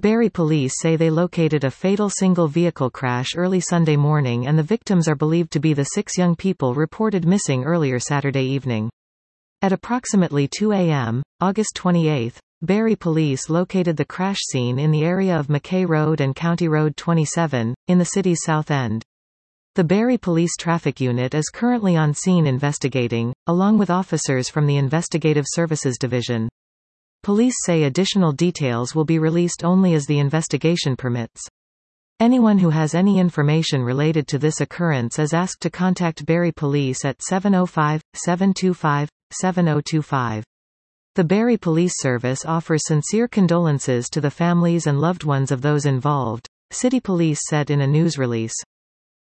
Barrie police say they located a fatal single-vehicle crash early Sunday morning and the victims are believed to be the 6 young people reported missing earlier Saturday evening. At approximately 2 a.m., August 28, Barrie police located the crash scene in the area of Mackay Road and County Road 27, in the city's south end. The Barrie Police Traffic Unit is currently on scene investigating, along with officers from the Investigative Services Division. Police say additional details will be released only as the investigation permits. Anyone who has any information related to this occurrence is asked to contact Barrie Police at 705-725-7025. The Barrie Police Service offers sincere condolences to the families and loved ones of those involved, City Police said in a news release.